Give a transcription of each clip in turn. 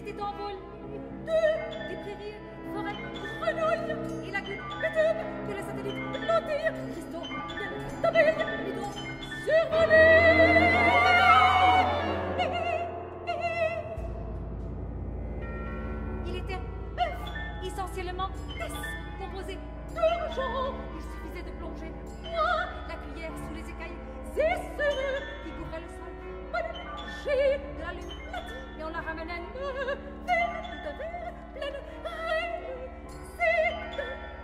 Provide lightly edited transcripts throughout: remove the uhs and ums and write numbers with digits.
s'était envolé des prairies, forêts, grenouilles et lagunes bitumes que le satellite blottir, cristaux, d'abeilles et d'eau survolés. Il était essentiellement composé d'argent. Il suffisait de plonger la cuillère sous les écailles essereux qui couvraient le sol. Manger de la lune platine et on la ramenait neuve, toute verte, pleine cette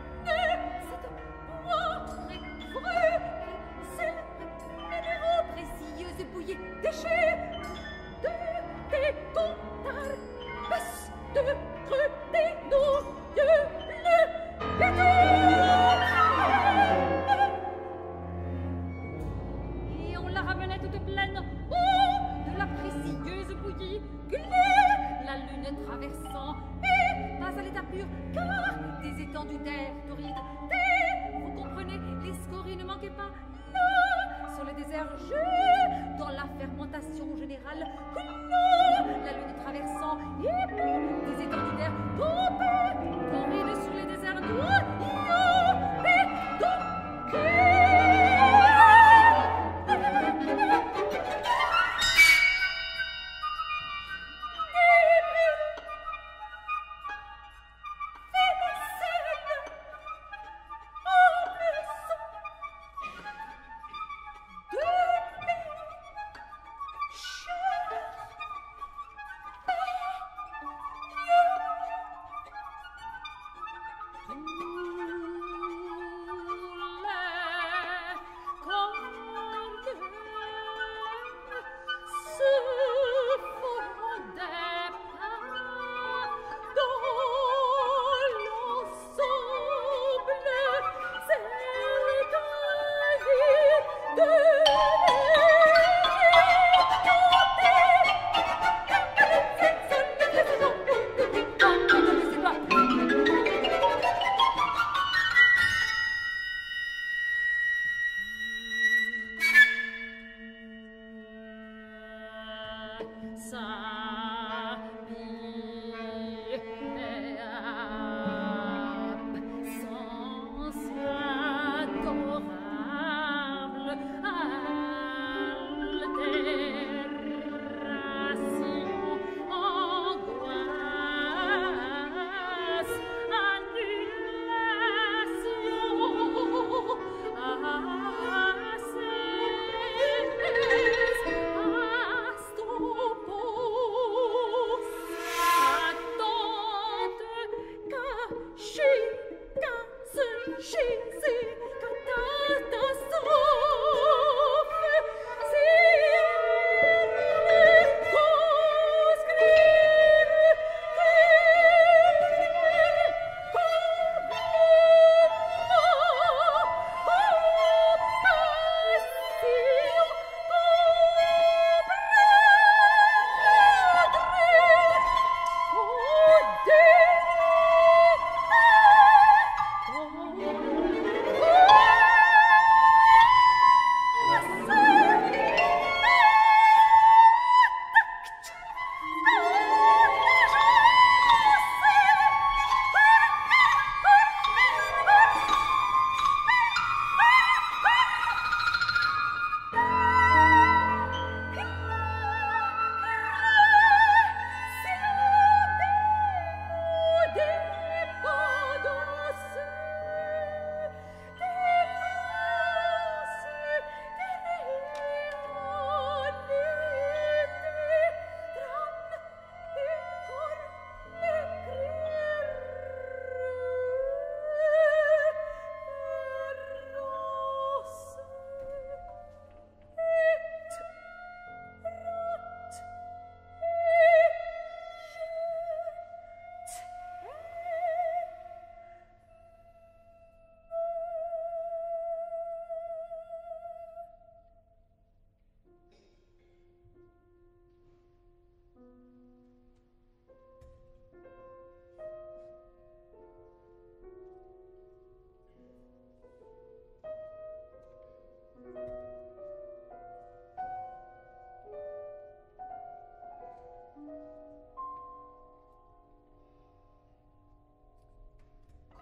poire vraie, celle minéraux précieuse bouillie déchets de tes comptards, basse de creux des nouilles et on la ramenait toute pleine de la précieuse bouillie glée, la lune traversant et pas à l'état pur car des étendues d'air torride, vous comprenez, les scories ne manquaient pas là sur le désert jeu dans la fermentation générale là, la lune traversant et des étendues d'air torride sur les déserts noyaux et donc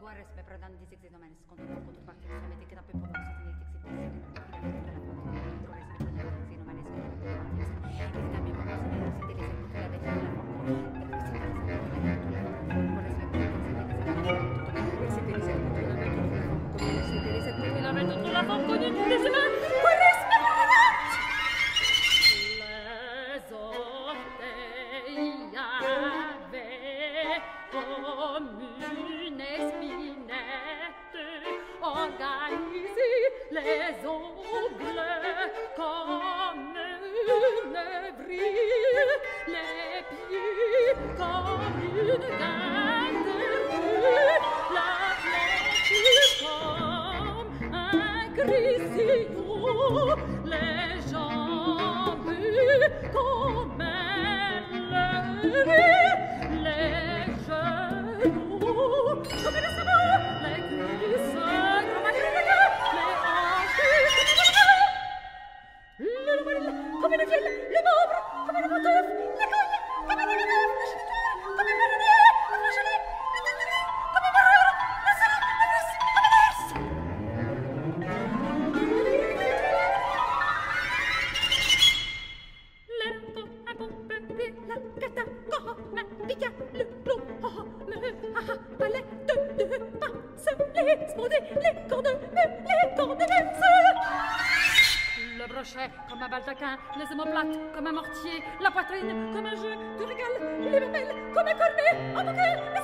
un respect prenant des exénomènes, contre la contrepartie, ça m'était que d'un peu pour vous soutenir l'exception de la toute la famille, contre respect prenant des exénomènes, contre la contrepartie, et d'un peu pour vous soutenir c'était les exénomènes de la bête de la forme, pour respect prenant des exénomènes, c'était les exénomènes de la bête de la forme, comme c'était les exénomènes de la bête de la forme, connue des humains, pour respect prenant les orteils avaient comme une espinette organisé les ongles comme une vrille, les pieds comme une ganterie, la flèche comme un grissillon, les jambes comme un leurre, les genoux comme des sabots, les cuisses comme un grillage, les hanches comme une vielle, le membre comme une pantoufle, la cogne comme un éléphant, la chenille comme un marinier, la flageolet, la dentelée comme une barrure, la salle, la graisse comme un as. Lento, un bon bébé, la cata, comme un pica, le plomb, palais de pince, les spondés, les cornemuses, le brochet comme un baldaquin, les omoplates comme un mortier, la poitrine comme un jeu de régal, les mamelles comme un cornet, un bouquet,